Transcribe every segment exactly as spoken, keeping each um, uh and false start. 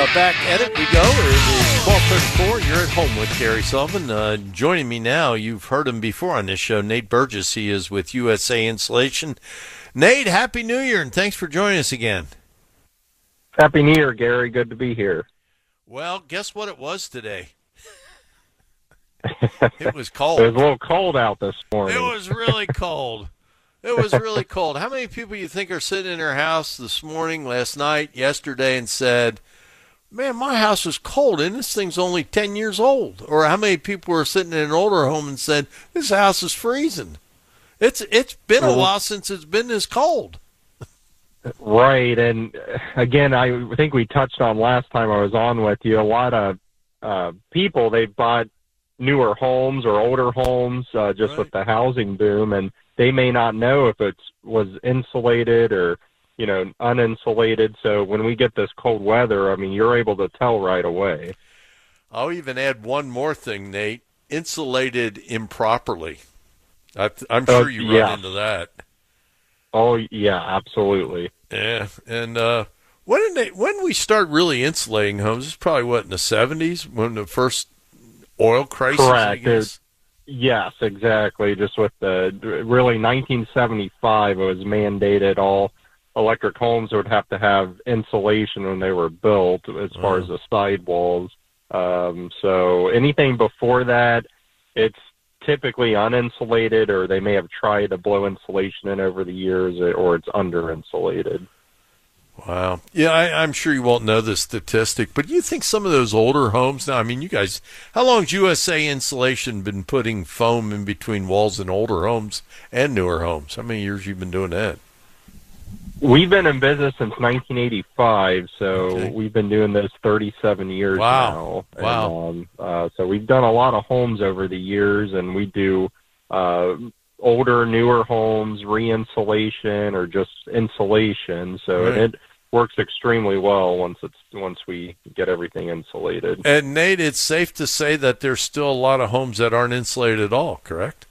back at it we go. It is twelve thirty-four. You're at home with Gary Sullivan. Uh, joining me now, you've heard him before on this show, Nate Burgess. He is with U S A Insulation. Nate, Happy New Year, and thanks for joining us again. Happy New Year, Gary. Good to be here. Well, guess what it was today? It was cold. It was a little cold out this morning. It was really cold. It was really cold. How many people you think are sitting in their house this morning, last night, yesterday, and said, man, my house is cold, and this thing's only ten years old? Or how many people were sitting in an older home and said, this house is freezing? It's It's been a while since it's been this cold. Right, and again, I think we touched on last time I was on with you, a lot of uh, people, they bought newer homes or older homes uh, just Right. with the housing boom, and they may not know if it was insulated or, you know, uninsulated. So when we get this cold weather, I mean, you're able to tell right away. I'll even add one more thing, Nate. Insulated improperly. I, I'm Oh, sure you run yeah. into that. Oh, yeah, absolutely. Yeah, and uh, when did they, when we start really insulating homes? It's probably, what, in the seventies, when the first oil crisis, I Correct. guess? Yes, exactly. Just with the really nineteen seventy-five, it was mandated all electric homes would have to have insulation when they were built as far Wow. as the sidewalls. Um, so anything before that, it's typically uninsulated, or they may have tried to blow insulation in over the years, or it's under-insulated. Wow. Yeah, I, I'm sure you won't know this statistic, but you think some of those older homes now, I mean, you guys, how long has U S A Insulation been putting foam in between walls in older homes and newer homes? How many years you've been doing that? We've been in business since nineteen eighty-five, so Okay. we've been doing this thirty-seven years Wow. now. Wow. And, um, uh, so we've done a lot of homes over the years, and we do uh, older, newer homes, re-insulation, or just insulation. So Right. it works extremely well once it's once we get everything insulated. And Nate, it's safe to say that there's still a lot of homes that aren't insulated at all, correct?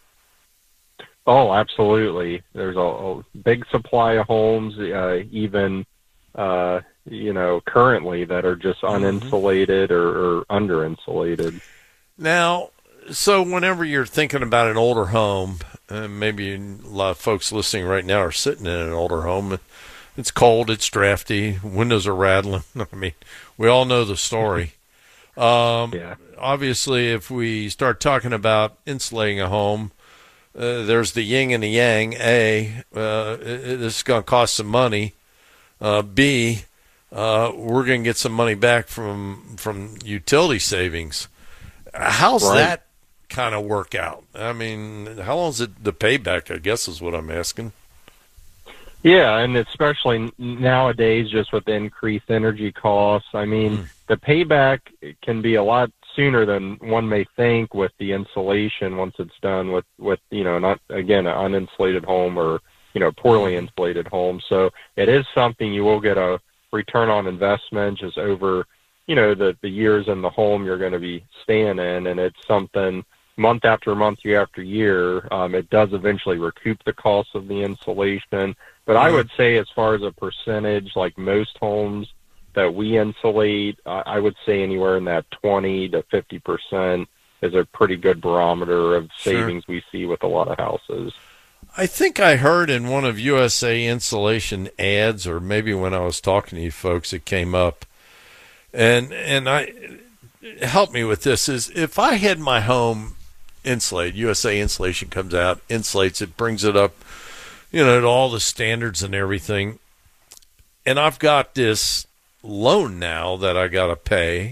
Oh, absolutely. There's a, a big supply of homes, uh, even, uh, you know, currently that are just uninsulated or, or under-insulated. Now, so whenever you're thinking about an older home, uh, maybe a lot of folks listening right now are sitting in an older home. It's cold, it's drafty, windows are rattling. I mean, we all know the story. Um, Yeah. Obviously, if we start talking about insulating a home, Uh, there's the yin and the yang. A, uh, it, this is going to cost some money. Uh, B, uh, we're going to get some money back from from utility savings. How's Right. that kind of work out? I mean, how long is it the payback, I guess is what I'm asking. Yeah, and especially nowadays, just with the increased energy costs, I mean, Mm. the payback can be a lot sooner than one may think with the insulation once it's done with, with you know, not, again, an uninsulated home or, you know, poorly insulated home. So it is something you will get a return on investment just over, you know, the, the years in the home you're going to be staying in, and it's something month after month, year after year, um, it does eventually recoup the cost of the insulation. But I would say as far as a percentage, like most homes that we insulate, uh, I would say anywhere in that twenty to fifty percent is a pretty good barometer of savings Sure. we see with a lot of houses. I think I heard in one of U S A Insulation ads, or maybe when I was talking to you folks, it came up. And and I help me with this, is if I had my home insulated, U S A Insulation comes out, insulates it, brings it up, you know, to all the standards and everything. And I've got this loan now that I got to pay,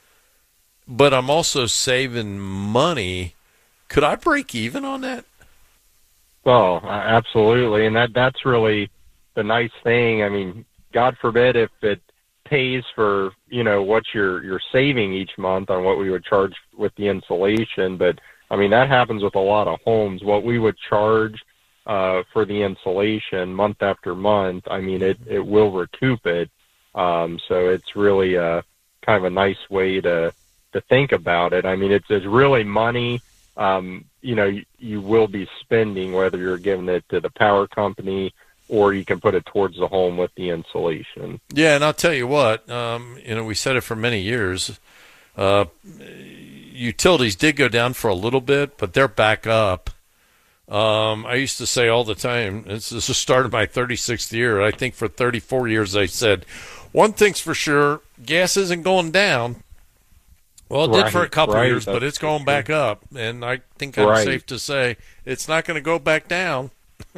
but I'm also saving money. Could I break even on that? Well, uh, absolutely, and that that's really the nice thing. I mean, God forbid if it pays for, you know, what you're you're saving each month on what we would charge with the insulation, but I mean that happens with a lot of homes. What we would charge uh, for the insulation month after month, I mean it it will recoup it. Um, so it's really a kind of a nice way to to think about it. I mean, it's it's really money. Um, you know, you, you will be spending, whether you're giving it to the power company or you can put it towards the home with the insulation. Yeah, and I'll tell you what, um, you know, we said it for many years. Uh, utilities did go down for a little bit, but they're back up. Um, I used to say all the time, this is the start of my thirty-sixth year. I think for thirty-four years I said, one thing's for sure, gas isn't going down. Well, it right, did for a couple right, of years, but it's going back up. And I think I'm right. safe to say it's not going to go back down.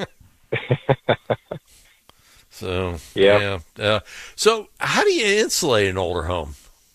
So, yep. yeah. Uh, so how do you insulate an older home?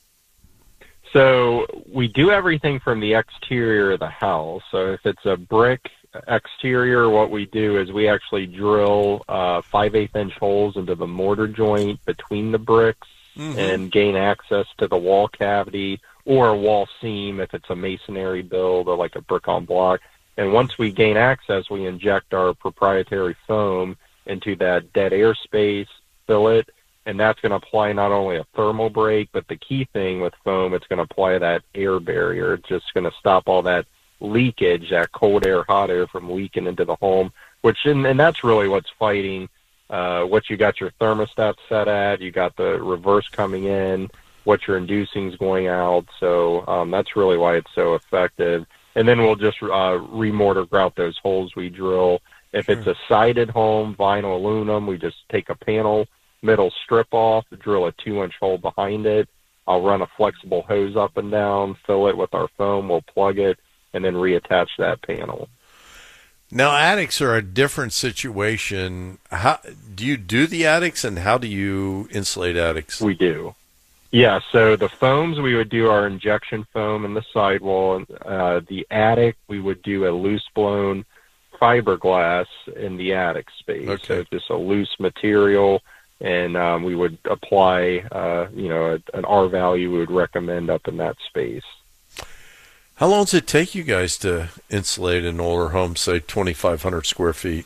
So we do everything from the exterior of the house. So if it's a brick exterior, what we do is we actually drill uh, five-eighths inch holes into the mortar joint between the bricks mm-hmm. and gain access to the wall cavity or a wall seam if it's a masonry build or like a brick on block. And once we gain access, we inject our proprietary foam into that dead air space, fill it, and that's going to apply not only a thermal break, but the key thing with foam, it's going to apply that air barrier. It's just going to stop all that leakage, that cold air, hot air from leaking into the home, which, and, and that's really what's fighting uh, what you got your thermostat set at. You got the reverse coming in, what your inducing is going out. So um, that's really why it's so effective. And then we'll just uh, remortar grout those holes we drill. If it's a sided home, vinyl aluminum, we just take a panel, middle strip off, drill a two-inch hole behind it. I'll run a flexible hose up and down, fill it with our foam, we'll plug it, and then reattach that panel. Now, attics are a different situation. How do you do the attics, and how do you insulate attics? We do. Yeah, so the foams, we would do our injection foam in the sidewall. Uh, the attic, we would do a loose-blown fiberglass in the attic space. Okay. So it's just a loose material, and um, we would apply, uh, you know, a, an R value we would recommend up in that space. How long does it take you guys to insulate an older home, say twenty-five hundred square feet?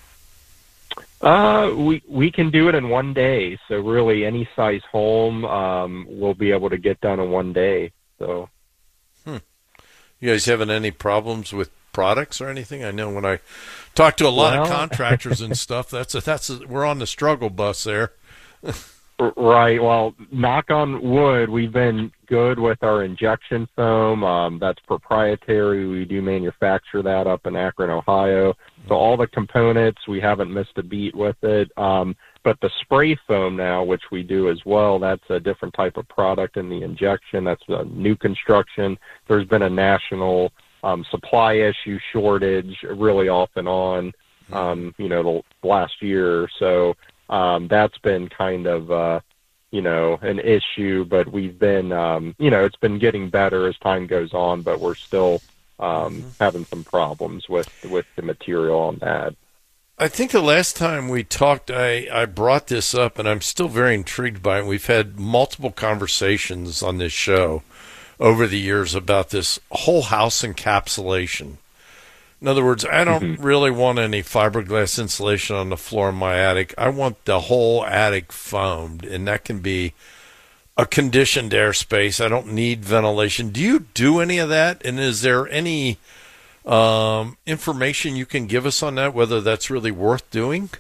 Uh, we we can do it in one day. So really, any size home, um, we'll be able to get done in one day. So, hmm. You guys having any problems with products or anything? I know when I talk to a lot well, of contractors and stuff, that's a, that's a, we're on the struggle bus there. Right. Well, knock on wood, we've been good with our injection foam. Um, that's proprietary. We do manufacture that up in Akron, Ohio. So all the components, we haven't missed a beat with it. Um, but the spray foam now, which we do as well, that's a different type of product in the injection. That's a new construction. There's been a national um, supply issue, shortage, really off and on, um, you know, the last year or so. Um, that's been kind of, uh, you know, an issue, but we've been, um, you know, it's been getting better as time goes on, but we're still um, having some problems with, with the material on that. I think the last time we talked, I, I brought this up, and I'm still very intrigued by it. We've had multiple conversations on this show over the years about this whole house encapsulation. In other words, I don't mm-hmm. really want any fiberglass insulation on the floor of my attic. I want the whole attic foamed, and that can be a conditioned airspace. I don't need ventilation. Do you do any of that? And is there any um, information you can give us on that, whether that's really worth doing?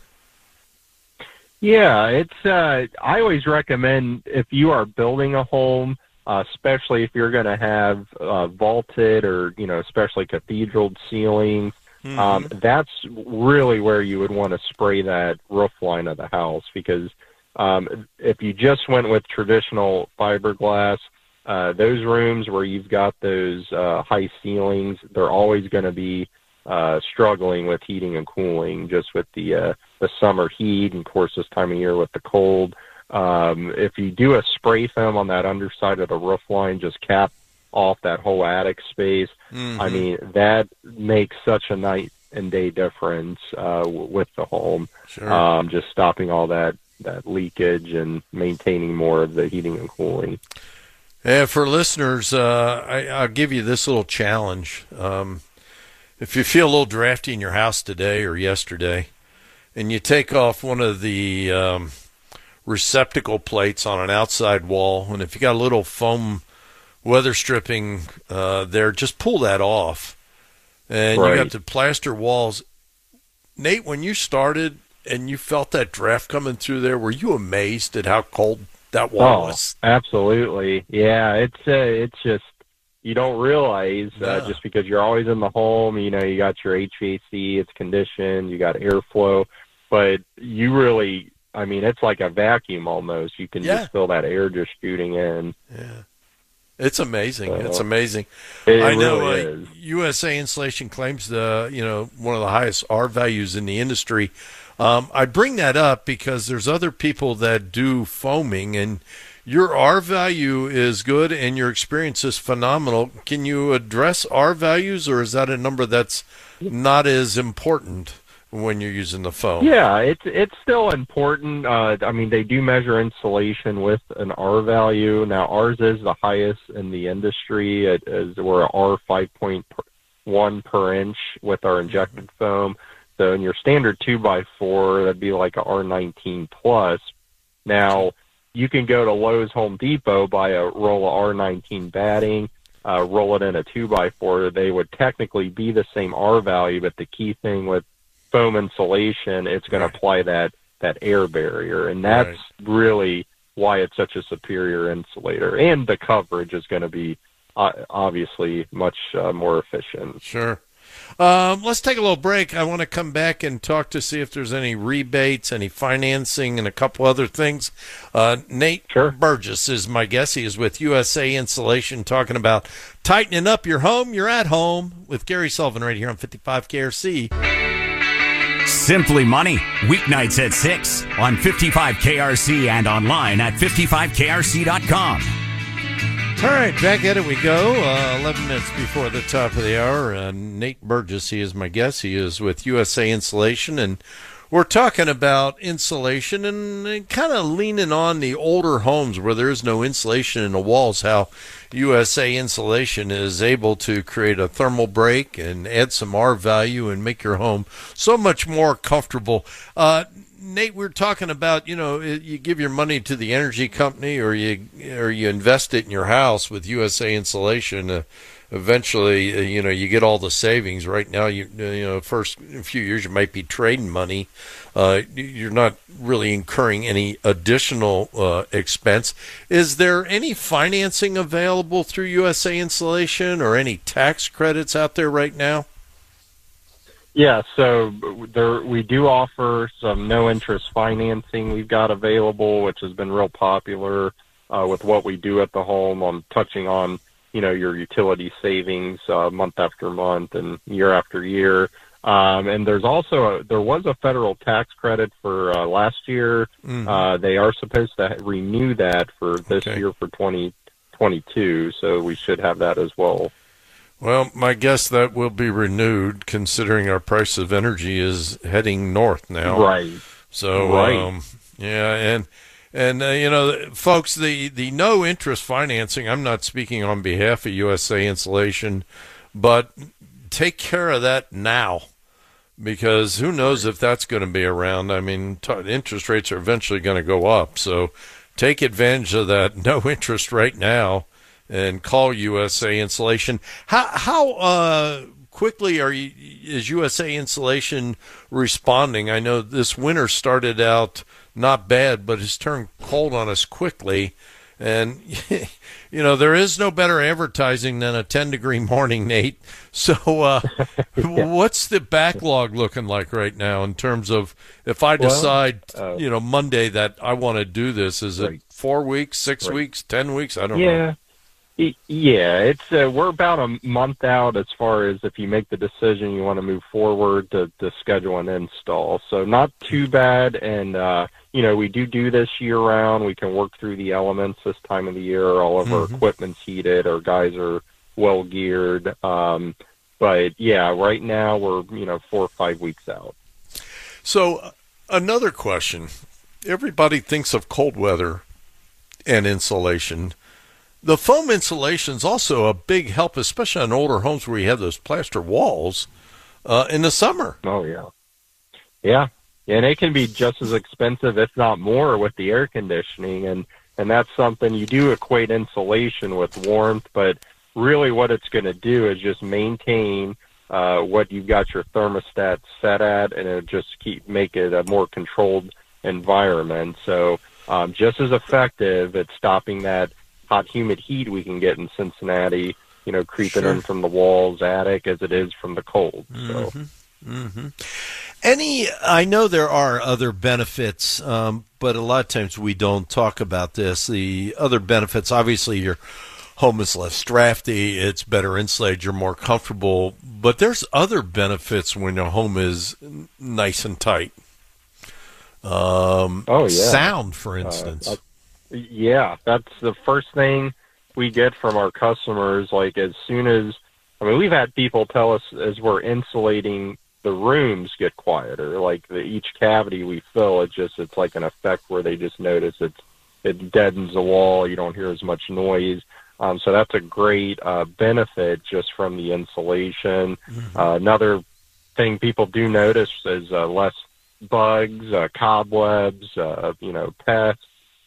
Yeah, it's. Uh, I always recommend if you are building a home, Uh, especially if you're going to have uh, vaulted or, you know, especially cathedral ceilings, mm-hmm. um, that's really where you would want to spray that roof line of the house, because um, if you just went with traditional fiberglass, uh, those rooms where you've got those uh, high ceilings, they're always going to be uh, struggling with heating and cooling, just with the uh, the summer heat, and of course this time of year with the cold. Um, if you do a spray foam on that underside of the roof line, just cap off that whole attic space, mm-hmm. I mean, that makes such a night and day difference uh, w- with the home. Sure. Um, just stopping all that, that leakage and maintaining more of the heating and cooling. Yeah, for listeners, uh, I, I'll give you this little challenge. Um, if you feel a little drafty in your house today or yesterday, and you take off one of the um, receptacle plates on an outside wall, and if you got a little foam weather stripping uh, there, just pull that off. And right. You got the plaster walls. Nate, when you started, and you felt that draft coming through there, were you amazed at how cold that wall Oh, was? absolutely. Yeah, it's uh, it's just you don't realize uh, Yeah. just because you're always in the home. You know, you got your H V A C, it's conditioned, you got airflow, but you really, I mean, it's like a vacuum almost. You can Yeah. just feel that air just shooting in. Yeah. It's amazing. So, It's amazing. It I know really uh, is. U S A Insulation claims the you know one of the highest R values in the industry. Um, I bring that up because there's other people that do foaming, and your R value is good, and your experience is phenomenal. Can you address R values, or is that a number that's not as important when you're using the foam? Yeah, it's it's still important. Uh, I mean, they do measure insulation with an R value. Now, ours is the highest in the industry. It is we're a R five point one per inch with our injected foam. So in your standard two by four, that'd be like a R nineteen plus. Now, you can go to Lowe's, Home Depot, buy a roll of R nineteen batting, uh, roll it in a two by four. They would technically be the same R value, but the key thing with foam insulation, it's going Right. to apply that, that air barrier. And that's Right. really why it's such a superior insulator. And the coverage is going to be uh, obviously much uh, more efficient. Sure. Um, let's take a little break. I want to come back and talk to see if there's any rebates, any financing, and a couple other things. Uh, Nate Sure. Burgess is my guest. He is with U S A Insulation, talking about tightening up your home. You're at home with Gary Sullivan right here on fifty-five K R C. Simply Money, weeknights at six on fifty-five K R C and online at fifty-five K R C dot com. All right, back at it we go. Uh, eleven minutes before the top of the hour. Uh, Nate Burgess, he is my guest. He is with U S A Insulation, and we're talking about insulation and, and kind of leaning on the older homes where there is no insulation in the walls, how U S A Insulation is able to create a thermal break and add some R value and make your home so much more comfortable. Uh, Nate, we we're talking about, you know, you give your money to the energy company, or you or you invest it in your house with U S A Insulation. Uh, eventually, uh, you know, you get all the savings. Right now, you you know, first few years you might be trading money. Uh, you're not really incurring any additional uh, expense. Is there any financing available through U S A Insulation, or any tax credits out there right now? Yeah, so there we do offer some no-interest financing we've got available, which has been real popular uh, with what we do at the home. I'm touching on, you know, your utility savings uh, month after month and year after year. Um, and there's also a, there was a federal tax credit for uh, last year. Mhm. Uh, they are supposed to renew that for this Okay. year for twenty twenty-two, so we should have that as well. Well, my guess that will be renewed, considering our price of energy is heading north now. Right. So, Right. um, yeah, and and uh, you know, folks, the the no interest financing. I'm not speaking on behalf of U S A Insulation, but take care of that now, because who knows if that's going to be around. I mean, t- interest rates are eventually going to go up, so take advantage of that no interest right now and call U S A Insulation. How how uh, quickly are you, is U S A Insulation responding? I know this winter started out not bad, but it's turned cold on us quickly. And, you know, there is no better advertising than a ten degree morning, Nate. So uh, what's the backlog looking like right now in terms of, if I Well, decide, uh, you know, Monday that I want to do this, is it Right. four weeks, six Right. weeks, ten weeks? I don't know. Yeah. Y- Yeah, it's uh, we're about a month out as far as if you make the decision you want to move forward to, to schedule an install. So not too bad, and uh, you know we do do this year round. We can work through the elements this time of the year. All of our Mhm. equipment's heated. Our guys are well geared. Um, but yeah, right now we're you know four or five weeks out. So uh, another question. Everybody thinks of cold weather and insulation. The foam insulation is also a big help, especially on older homes where you have those plaster walls uh, in the summer. Oh yeah, yeah, and it can be just as expensive, if not more, with the air conditioning, and and that's something you do equate insulation with warmth, but really what it's going to do is just maintain uh, what you've got your thermostat set at, and it'll just keep make it a more controlled environment. So um, just as effective at stopping that hot, humid heat we can get in Cincinnati, you know, creeping Sure. in from the walls, attic, as it is from the cold. So. Mm-hmm. Mm-hmm. Any, I know there are other benefits, um, but a lot of times we don't talk about this. The other benefits, obviously, your home is less drafty, it's better insulated, you're more comfortable, but there's other benefits when your home is nice and tight. Um, oh, yeah. Sound, for instance. Uh, yeah, that's the first thing we get from our customers. Like, as soon as, I mean, we've had people tell us as we're insulating, the rooms get quieter. Like, the, each cavity we fill, it just, it's like an effect where they just notice it's, it deadens the wall, you don't hear as much noise. Um, so that's a great uh, benefit just from the insulation. Mm-hmm. Uh, another thing people do notice is uh, less bugs, uh, cobwebs, uh, you know, pests.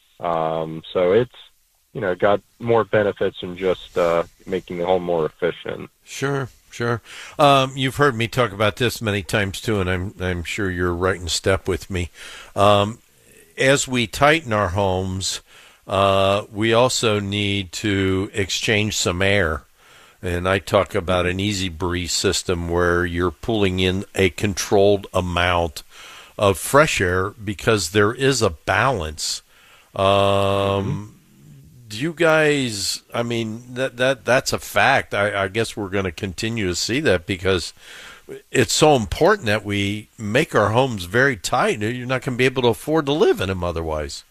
Um, so it's, you know, got more benefits than just uh, making the home more efficient. Sure, sure. Um, you've heard me talk about this many times too, and I'm I'm sure you're right in step with me. Um, as we tighten our homes, uh, we also need to exchange some air. And I talk about an Easy Breeze system where you're pulling in a controlled amount of fresh air because there is a balance. Um, mm-hmm. Do you guys, I mean, that that that's a fact. I, I guess we're going to continue to see that because it's so important that we make our homes very tight. You're not going to be able to afford to live in them otherwise.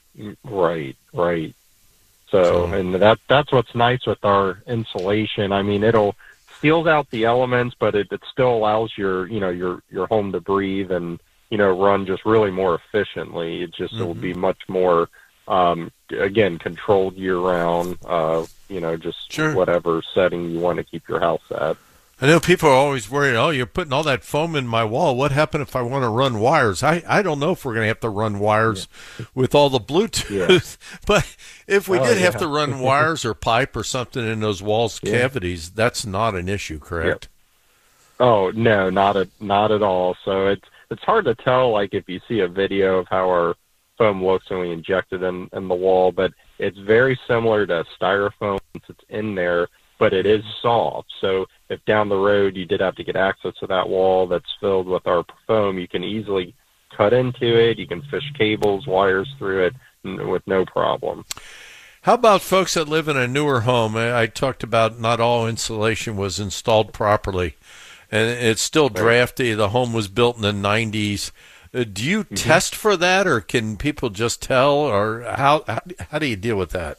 Right, right. So, so, and that that's what's nice with our insulation. I mean, it'll seals out the elements, but it, it still allows your, you know, your, your home to breathe and, you know, run just really more efficiently. It just, mm-hmm. it will be much more, um, again, controlled year round, uh, you know, just sure. whatever setting you want to keep your house at. I know people are always worried, oh, you're putting all that foam in my wall. What happened if I want to run wires? I, I don't know if we're going to have to run wires yeah. with all the Bluetooth. Yeah. But if we oh, did yeah. have to run wires or pipe or something in those walls yeah. cavities, that's not an issue, correct? Yeah. Oh, no, not at, not at all. So it's it's hard to tell, like, if you see a video of how our foam looks when we inject it in, in the wall, but it's very similar to styrofoam once it's in there, but it is soft. So if down the road you did have to get access to that wall that's filled with our foam, you can easily cut into it. You can fish cables, wires through it with no problem. How about folks that live in a newer home? I talked about not all insulation was installed properly, and it's still drafty. The home was built in the nineties. Do you mm-hmm. test for that, or can people just tell, or how, how, how do you deal with that?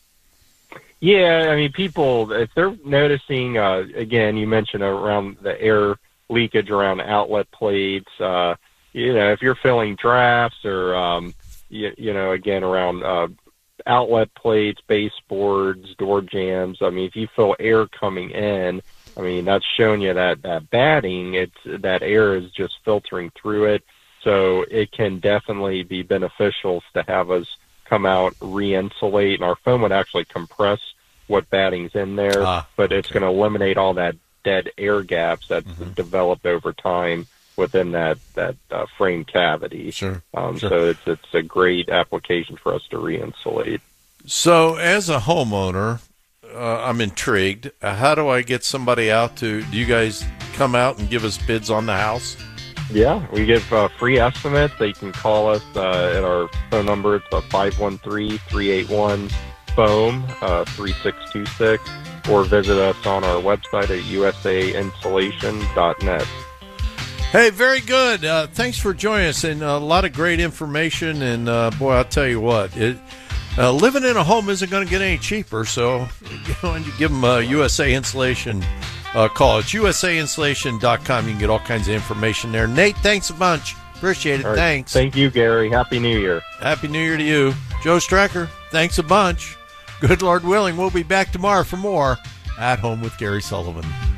Yeah, I mean, people, if they're noticing, uh, again, you mentioned around the air leakage around outlet plates, uh, you know, if you're filling drafts or, um, you, you know, again, around uh, outlet plates, baseboards, door jambs, I mean, if you feel air coming in, I mean, that's showing you that, that batting, it's, that air is just filtering through it. So it can definitely be beneficial to have us come out, re-insulate, and our foam would actually compress what batting's in there, ah, but it's okay. going to eliminate all that dead air gaps that's mm-hmm. developed over time within that that uh, frame cavity. Sure. Um, sure. So it's it's a great application for us to re-insulate. So as a homeowner, uh, I'm intrigued. Uh, how do I get somebody out to? Do you guys come out and give us bids on the house? Yeah, we give uh, free estimates. They can call us uh, at our phone number. It's uh, five one three, three eight one, foam, uh, three six two six, or visit us on our website at u s a insulation dot net. Hey, very good. Uh, thanks for joining us, and a lot of great information. And uh, boy, I'll tell you what, it, uh, living in a home isn't going to get any cheaper. So, you know, you give them a U S A Insulation uh, call. It's u s a insulation dot com. You can get all kinds of information there. Nate, thanks a bunch. Appreciate it. Right. Thanks. Thank you, Gary. Happy New Year. Happy New Year to you. Joe Stracker, thanks a bunch. Good Lord willing, we'll be back tomorrow for more At Home with Gary Sullivan.